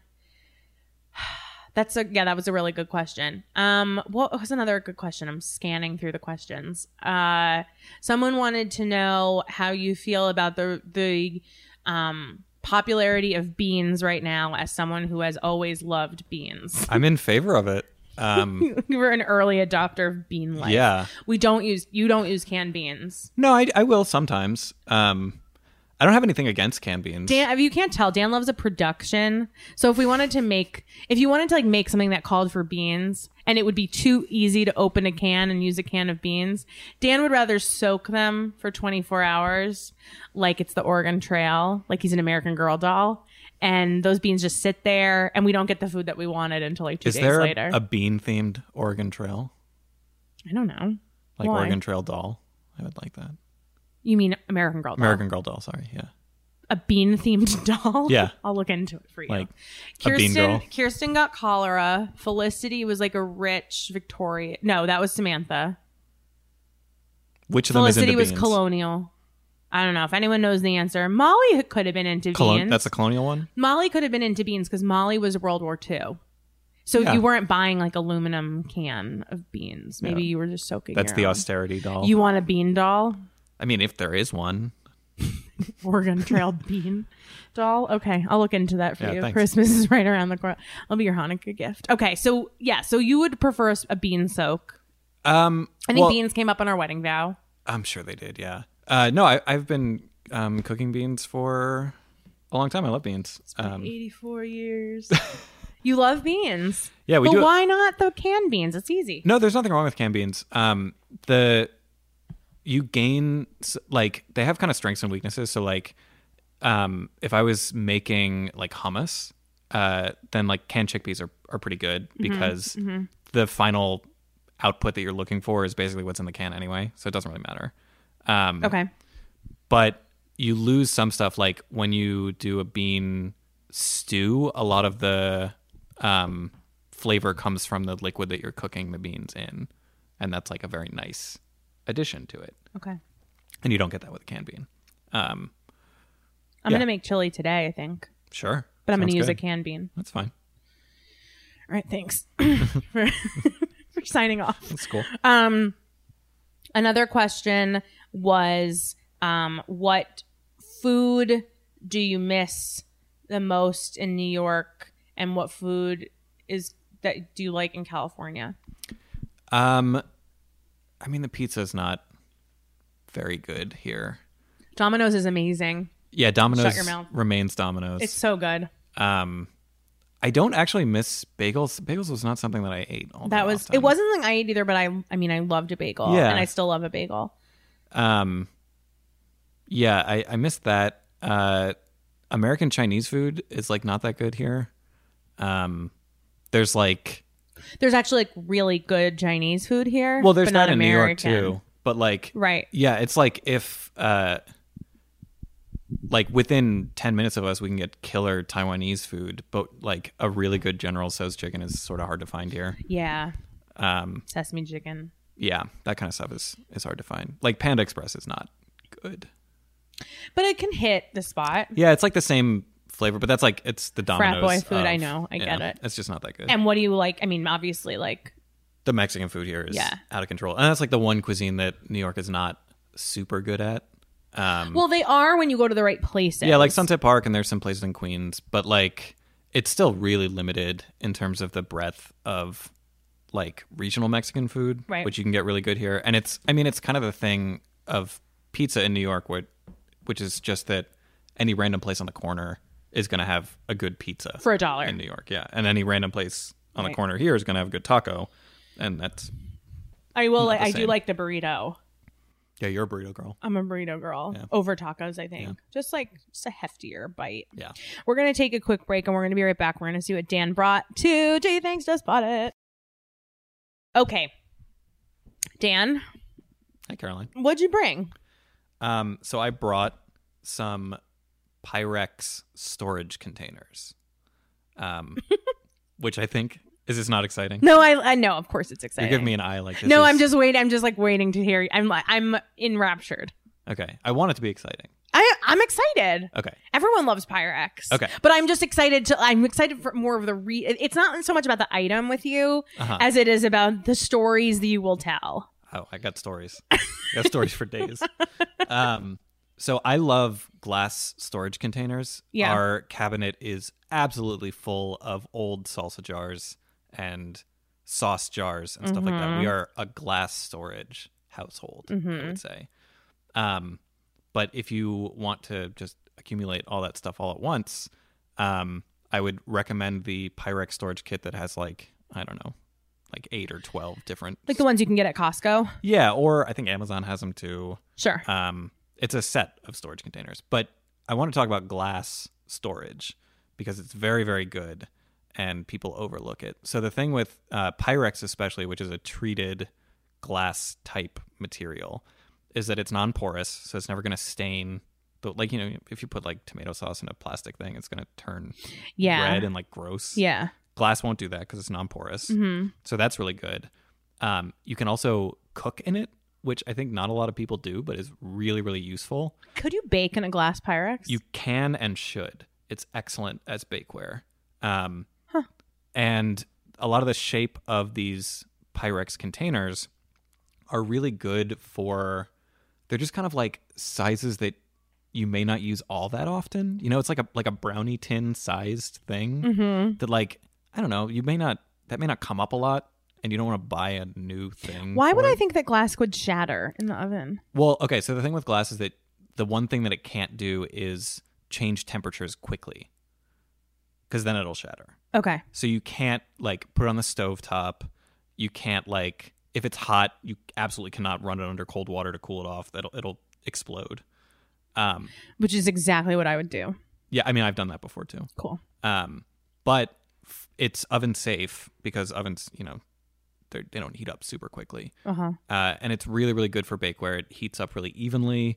was a really good question. What was another good question? I'm scanning through the questions. Someone wanted to know how you feel about the popularity of beans right now as someone who has always loved beans. I'm in favor of it. You were an early adopter of bean life. Yeah. You don't use canned beans. No, I will sometimes. I don't have anything against canned beans. Dan, if you can't tell, Dan loves a production. So if you wanted to make something that called for beans and it would be too easy to open a can and use a can of beans, Dan would rather soak them for 24 hours like it's the Oregon Trail, like he's an American Girl doll. And those beans just sit there and we don't get the food that we wanted until like 2 days later. Is there a bean-themed Oregon Trail? I don't know. Like Why? Oregon Trail doll? I would like that. You mean American Girl doll? American Girl doll, sorry, yeah. A bean-themed doll? Yeah. I'll look into it for you. Like a bean girl. Kirsten got cholera. Felicity was like a rich Victoria. No, that was Samantha. Which of them is into Felicity was beans? colonial. I don't know if anyone knows the answer. Molly could have been into beans. That's a colonial one? Molly could have been into beans because Molly was World War II. So Yeah. you weren't buying like aluminum can of beans. Maybe you were just soaking That's your the own. austerity doll. You want a bean doll? I mean, if there is one. Oregon Trail bean doll. Okay, I'll look into that for you. Thanks. Christmas is right around the corner. I'll be your Hanukkah gift. Okay, so you would prefer a bean soak. I think beans came up on our wedding vow. I'm sure they did, yeah. No, I've been cooking beans for a long time. I love beans. 84 years. You love beans. Yeah, we but do. Why not the canned beans? It's easy. No, there's nothing wrong with canned beans. You gain, like, they have kind of strengths and weaknesses. So, like, if I was making, like, hummus, then, like, canned chickpeas are pretty good because the final output that you're looking for is basically what's in the can anyway. So it doesn't really matter. Okay. But you lose some stuff, like, when you do a bean stew, a lot of the flavor comes from the liquid that you're cooking the beans in. And that's, like, a very nice addition to it. Okay. And you don't get that with a canned bean. I'm going to make chili today, I think. Sure. But I'm going to use Sounds a good. canned bean. That's fine. All right, thanks for signing off. That's cool. Another question was, what food do you miss the most in New York, and what food do you like in California? I mean, the pizza's not very good here. Domino's is amazing. Yeah, Domino's Shut your mouth. remains Domino's. It's so good. I don't actually miss bagels. Bagels was not something that I ate all that often. It wasn't something I ate either, but I mean, I loved a bagel. Yeah. And I still love a bagel. Yeah, I missed that. American Chinese food is, like, not that good here. There's actually like really good Chinese food here. Well, there's but that not in New York American. too. But, like, Right. yeah, it's like if like within 10 minutes of us we can get killer Taiwanese food, but, like, a really good General Tso's chicken is sort of hard to find here. Yeah. Sesame chicken. Yeah, that kind of stuff is hard to find. Like, Panda Express is not good. But it can hit the spot. Yeah, it's like the same flavor, but that's like it's the Domino's Frat boy food. of- I know. I get it. It's just not that good. And what do you like? I mean, obviously, like The Mexican food here is Yeah. out of control, and that's like the one cuisine that New York is not super good at. well, they are when you go to the right places. Yeah, like Sunset Park, and there's some places in Queens, but like it's still really limited in terms of the breadth of like regional Mexican food, Right. which you can get really good here. And it's kind of the thing of pizza in New York, which is just that any random place on the corner is going to have a good pizza for $1 in New York. Yeah, and any random place on the Right. corner here is going to have a good taco, and that's I will. not the I do same. like the burrito. yeah, you're a burrito girl. I'm a burrito girl Yeah. over tacos. I think Yeah. just a heftier bite. Yeah. We're gonna take a quick break and we're gonna be right back. We're gonna see what Dan brought to Gee Thanks Just Bought It. Okay, Dan, Hi, Caroline. what'd you bring? So I brought some Pyrex storage containers, which I think is this not exciting? No, I know. Of course, it's You're exciting. giving me an eye like this. No, is- I'm just waiting. I'm just like waiting to hear. I'm enraptured. okay. I want it to be exciting. I'm excited. Okay. Everyone loves Pyrex. Okay. But I'm just excited I'm excited for more of the it's not so much about the item with you as it is about the stories that you will tell. Oh, I got stories. I got stories for days. So I love glass storage containers. Yeah. Our cabinet is absolutely full of old salsa jars and sauce jars and stuff like that. We are a glass storage household, I would say. But if you want to just accumulate all that stuff all at once, I would recommend the Pyrex storage kit that has like 8 or 12 different. Like the ones you can get at Costco. Yeah, or I think Amazon has them too. Sure. It's a set of storage containers. But I want to talk about glass storage because it's very, very good and people overlook it. So the thing with Pyrex especially, which is a treated glass type material, is that it's non-porous, so it's never going to stain. But like, if you put like tomato sauce in a plastic thing, it's going to turn red and like gross. Yeah. Glass won't do that because it's non-porous. So that's really good. You can also cook in it, which I think not a lot of people do, but is really, really useful. Could you bake in a glass Pyrex? You can and should. It's excellent as bakeware. And a lot of the shape of these Pyrex containers are really good for, they're just kind of like sizes that you may not use all that often. It's like a brownie tin sized thing that like, I don't know, that may not come up a lot and you don't want to buy a new thing. Why would for I it. think that glass would shatter in the oven? Well, okay, so the thing with glass is that the one thing that it can't do is change temperatures quickly because then it'll shatter. Okay. So you can't like put it on the stovetop. You can't like, if it's hot, you absolutely cannot run it under cold water to cool it off. It'll explode. Which is exactly what I would do. Yeah, I mean, I've done that before too. Cool. But it's oven safe because ovens, they don't heat up super quickly. And it's really, really good for bakeware. It heats up really evenly.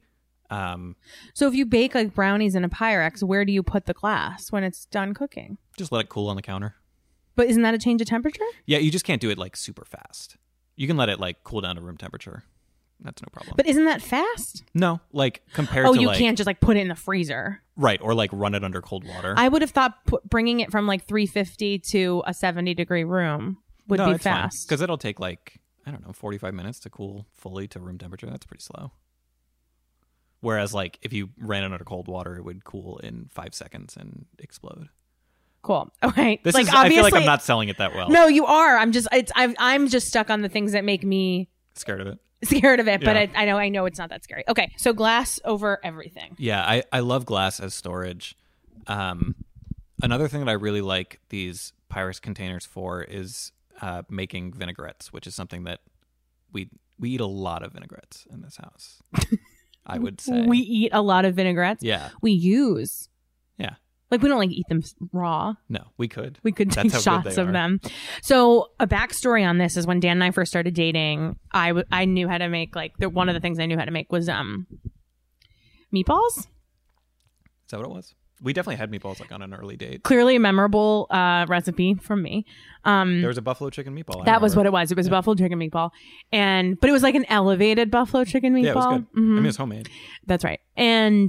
So if you bake like brownies in a Pyrex, where do you put the glass when it's done cooking? Just let it cool on the counter. But isn't that a change of temperature? Yeah, you just can't do it like super fast. You can let it like cool down to room temperature. That's no problem. But isn't that fast? No, like compared Oh, to you like, can't just like put it in the freezer. right, or like run it under cold water. I would have thought bringing it from like 350 to a 70-degree room would be fast. Because it'll take like, 45 minutes to cool fully to room temperature. That's pretty slow. Whereas like if you ran it under cold water, it would cool in 5 seconds and explode. Cool. Okay. This like, is, I feel like I'm obviously- not selling it that well. No, you are. I'm just stuck on the things that make me Scared of it. scared of it, but Yeah. I know it's not that scary. Okay, so glass over everything. Yeah, I love glass as storage. Another thing that I really like these Pyrex containers for is making vinaigrettes, which is something that we eat a lot of vinaigrettes in this house. I would say We eat a lot of vinaigrettes. Yeah, We use. yeah. Like, we don't like eat them raw. No, we could. We could That's take how good shots they of are. them. So a backstory on this is when Dan and I first started dating, I knew how to make one of the things I knew how to make was meatballs. Is that what it was? We definitely had meatballs like on an early date. Clearly a memorable recipe from me. There was a buffalo chicken meatball. That was what it was. It was a buffalo chicken meatball, but it was like an elevated buffalo chicken meatball. Yeah, it was good. I mean, it's homemade. That's right. And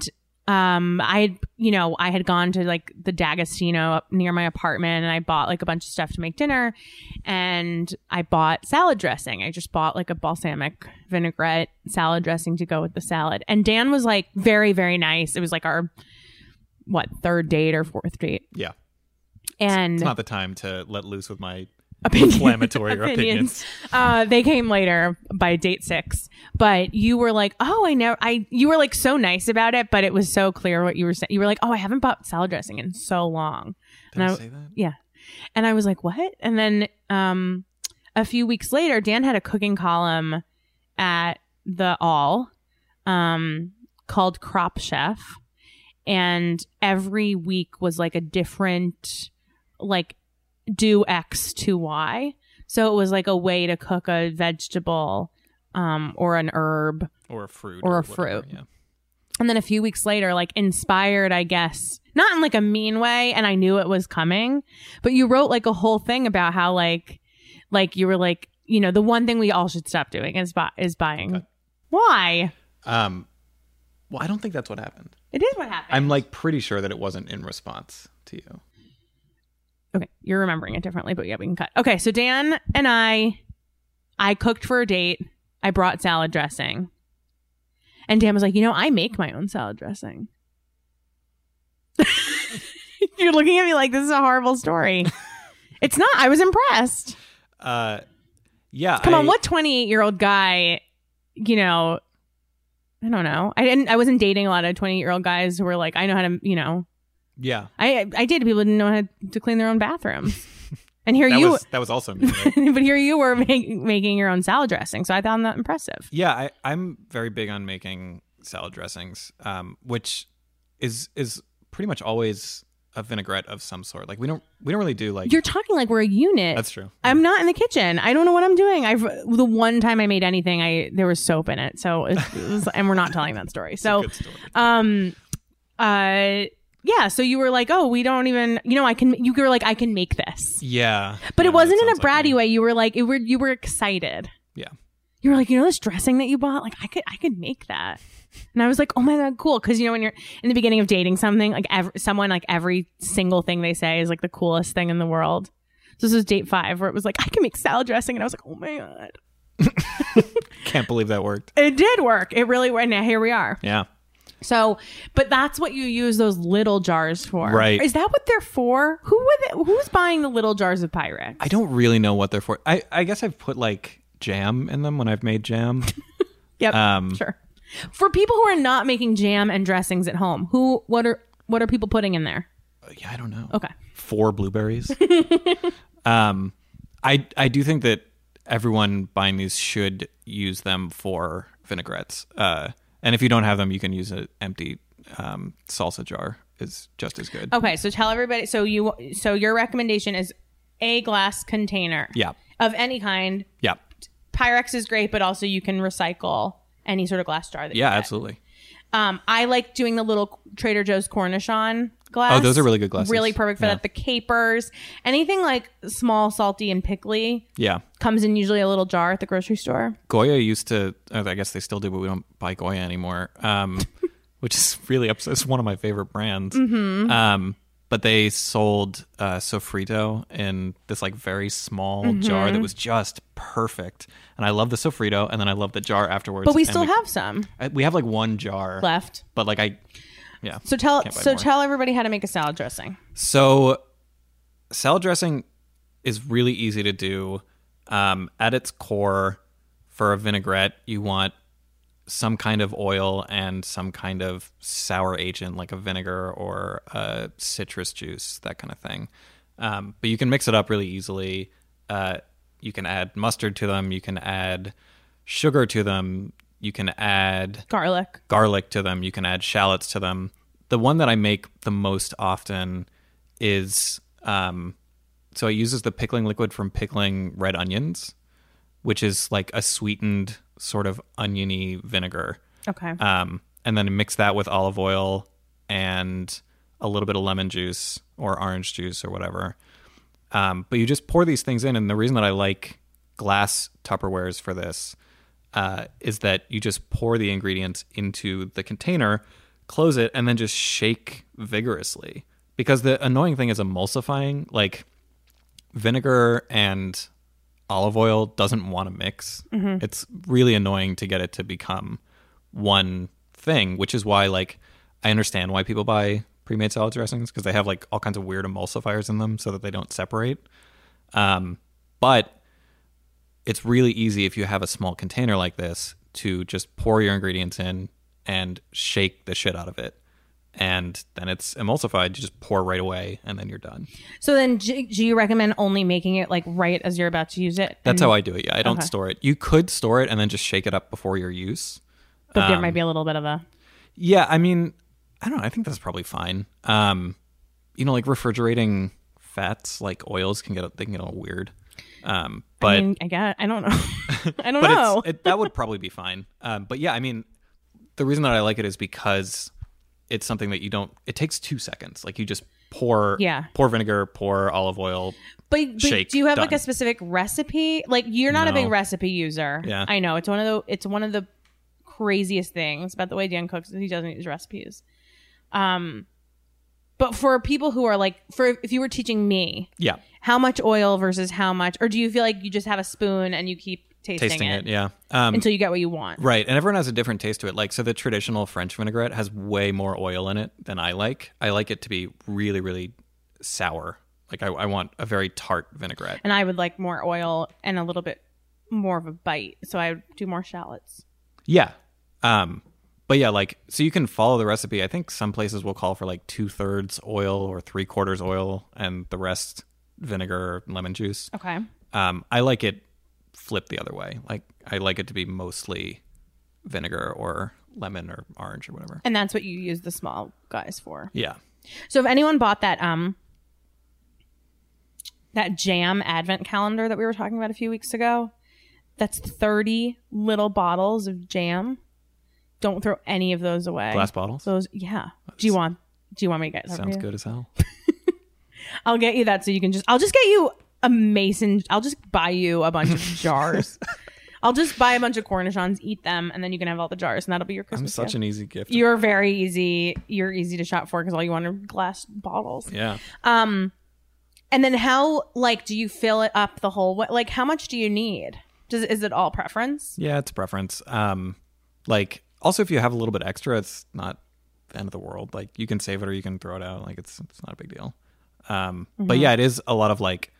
I had gone to like the D'Agostino up near my apartment, and I bought like a bunch of stuff to make dinner, and I bought salad dressing. I just bought like a balsamic vinaigrette salad dressing to go with the salad. And Dan was like very, very nice. It was like our third date or fourth date. Yeah. And it's not the time to let loose with my opinions. inflammatory opinions. They came later by date 6, but you were like, oh, you were like so nice about it, but it was so clear what you were saying. You were like, oh, I haven't bought salad dressing in so long. Did I say that? Yeah. And I was like, what? And then a few weeks later, Dan had a cooking column at the All called Crop Chef. And every week was like a different, like, do X to Y. So it was like a way to cook a vegetable or an herb. Or a fruit. Or a whatever, fruit. Yeah. And then a few weeks later, like inspired, I guess, not in like a mean way, and I knew it was coming, but you wrote like a whole thing about how like you were like, you know, the one thing we all should stop doing is buying. Okay. Why? Well, I don't think that's what happened. It is what happened. I'm like pretty sure that it wasn't in response to you. Okay, you're remembering it differently, but yeah, we can cut. Okay, so Dan and I cooked for a date. I brought salad dressing. And Dan was like, you know, I make my own salad dressing. You're looking at me like this is a horrible story. It's not. I was impressed. Yeah. Come on, what 28-year-old guy, you know, I don't know. I wasn't dating a lot of 28-year-old guys who were like, I know how to, you know. Yeah. I dated people who didn't know how to clean their own bathrooms. And here that was also me. Right? But here you were making your own salad dressing. So I found that impressive. Yeah, I'm very big on making salad dressings, which is pretty much always a vinaigrette of some sort. Like we don't really do like. You're talking like we're a unit. That's true. I'm not in the kitchen. I don't know what I'm doing. The one time I made anything, there was soap in it. So it was, and we're not telling that story. So, it's a good story. Yeah, so you were like, oh, we don't even, you know, you were like, I can make this. Yeah. But yeah, it wasn't in a like bratty me. way. You were like, you were excited. Yeah. You were like, you know, this dressing that you bought, like I could make that. And I was like, oh my God, cool. Cause you know, when you're in the beginning of dating something, like every single thing they say is like the coolest thing in the world. So this was date 5 where it was like, I can make salad dressing. And I was like, oh my God. Can't believe that worked. It did work. It really worked. Now here we are. Yeah. So, but that's what you use those little jars for. Right. Is that what they're for? Who's buying the little jars of Pyrex? I don't really know what they're for. I guess I've put like jam in them when I've made jam. Yep. Sure. For people who are not making jam and dressings at home, what are people putting in there? Yeah, I don't know. Okay. 4 blueberries. I do think that everyone buying these should use them for vinaigrettes. And if you don't have them, you can use an empty salsa jar. Is just as good. Okay, so tell everybody. So your recommendation is a glass container. Yeah. Of any kind. Yeah. Pyrex is great, but also you can recycle any sort of glass jar that you get. Absolutely. I like doing the little Trader Joe's Cornichon glass. Oh, those are really good glasses. Really perfect for that. The capers, anything like small, salty, and pickly. Yeah. Comes in usually a little jar at the grocery store. Goya used to, I guess they still do, but we don't buy Goya anymore, which is really upset. It's one of my favorite brands. Mm-hmm. But they sold sofrito in this like very small jar that was just perfect. And I love the sofrito, and then I love the jar afterwards. But we still have some. We have like one jar left. But like yeah. So tell everybody how to make a salad dressing. So salad dressing is really easy to do. At its core, for a vinaigrette, you want some kind of oil and some kind of sour agent like a vinegar or a citrus juice, that kind of thing. But you can mix it up really easily. You can add mustard to them. You can add sugar to them. You can add garlic to them. You can add shallots to them. The one that I make the most often is, so it uses the pickling liquid from pickling red onions, which is like a sweetened sort of oniony vinegar. Okay. And then mix that with olive oil and a little bit of lemon juice or orange juice or whatever. But you just pour these things in. And the reason that I like glass Tupperwares for this is that you just pour the ingredients into the container, close it, and then just shake vigorously. Because the annoying thing is emulsifying. Like, vinegar and olive oil doesn't want to mix. It's really annoying to get it to become one thing, which is why, like, I understand why people buy pre-made salad dressings, because they have like all kinds of weird emulsifiers in them so that they don't separate. But it's really easy if you have a small container like this to just pour your ingredients in and shake the shit out of it. And then it's emulsified. You just pour right away, and then you're done. So then do you recommend only making it like right as you're about to use it? That's how I do it. Yeah, I don't store it. You could store it and then just shake it up before your use. But there might be a little bit of a... Yeah, I mean, I don't know. I think that's probably fine. Like refrigerating fats, like oils, they can get a little weird. But I mean, I don't know. I don't know. That would probably be fine. But yeah, I mean, the reason that I like it is because it's something that it takes 2 seconds. Like, you just pour vinegar, pour olive oil, but shake. Do you have done. like a specific recipe? Like, you're not a big recipe user. Yeah. I know. It's one of the craziest things about the way Dan cooks is he doesn't use recipes. But for people who are like, if you were teaching me, how much oil versus how much, or do you feel like you just have a spoon and you keep tasting it? Yeah. Until you get what you want. Right. And everyone has a different taste to it. Like, so the traditional French vinaigrette has way more oil in it than I like. I like it to be really, really sour. Like, I want a very tart vinaigrette. And I would like more oil and a little bit more of a bite. So I would do more shallots. Yeah. But yeah, like, so you can follow the recipe. I think some places will call for like 2/3 oil or 3/4 oil and the rest vinegar or lemon juice. Okay. I like it flipped the other way. Like, I like it to be mostly vinegar or lemon or orange or whatever. And that's what you use the small guys for. Yeah. So if anyone bought that jam advent calendar that we were talking about a few weeks ago, that's 30 little bottles of jam. Don't throw any of those away. Glass bottles? Those, yeah. Do you want me to get that? Sounds good as hell. I'll get you that so you can I'll just get you a mason. I'll just buy you a bunch of jars. I'll just buy a bunch of Cornichons, eat them, and then you can have all the jars, and that'll be your Christmas I'm such gift. an easy gift. You're very easy. You're easy to shop for because all you want are glass bottles. Yeah. And then how, like, do you fill it up the whole way? Like, how much do you need? Is it all preference? Yeah, it's preference. Like, also, if you have a little bit extra, it's not the end of the world. Like, you can save it or you can throw it out. Like, it's not a big deal. But yeah, it is a lot of like,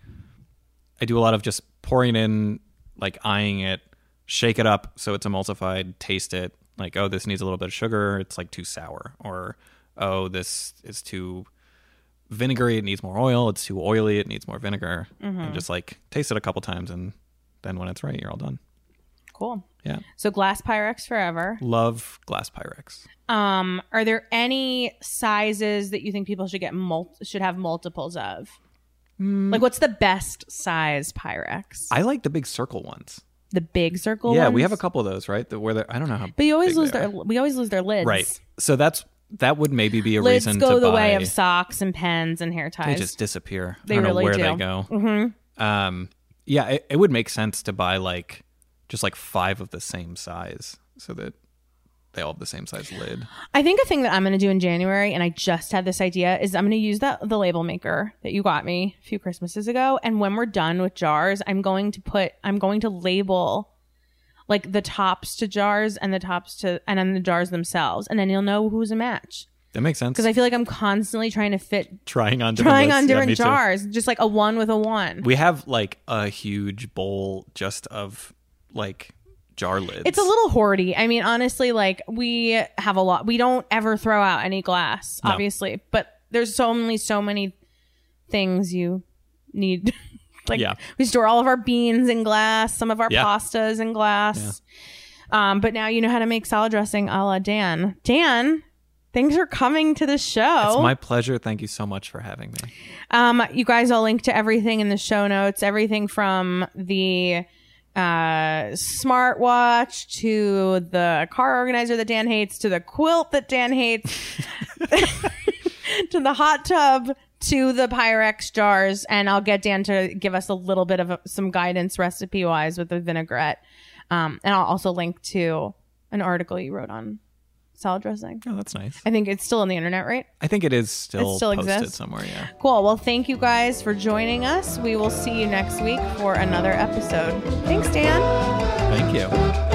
I do a lot of just pouring in, like eyeing it, shake it up so it's emulsified, taste it. Like, oh, this needs a little bit of sugar. It's like too sour. Or, oh, this is too vinegary. It needs more oil. It's too oily. It needs more vinegar. And just like taste it a couple times. And then when it's right, you're all done. Cool. Yeah. So glass Pyrex forever. Love glass Pyrex. Are there any sizes that you think people should get should have multiples of? Like, what's the best size Pyrex? I like the big circle ones. The big circle Yeah, ones? we have a couple of those, right? I don't know how. But you always big lose they are. we always lose their lids. Right. So that would maybe be a Lids reason go to the buy. way of socks and pens and hair ties. They just disappear. They I don't really know where do. they go. Yeah, it would make sense to buy like just like 5 of the same size so that they all have the same size lid. I think a thing that I'm going to do in January, and I just had this idea, is I'm going to use the label maker that you got me a few Christmases ago. And when we're done with jars, I'm going to label like the tops to jars and then the jars themselves. And then you'll know who's a match. That makes sense. Because I feel like I'm constantly trying to fit trying on different different jars, just like a 1 with a 1. We have like a huge bowl just of like jar lids. It's a little hoardy. I mean, honestly, like we have a lot. We don't ever throw out any glass, obviously, but there's so many things you need. Like, we store all of our beans in glass, some of our pastas in glass. Yeah. But now you know how to make salad dressing a la Dan. Dan, thanks for coming to the show. It's my pleasure. Thank you so much for having me. You guys, I'll link to everything in the show notes. Everything from the smartwatch to the car organizer that Dan hates to the quilt that Dan hates to the hot tub to the Pyrex jars, and I'll get Dan to give us a little bit of some guidance recipe wise with the vinaigrette, and I'll also link to an article you wrote on salad dressing. Oh, that's nice. I think it's still on the internet, right? I think it is still posted exists somewhere, yeah. Cool. Well, thank you guys for joining us. We will see you next week for another episode. Thanks, Dan. Thank you.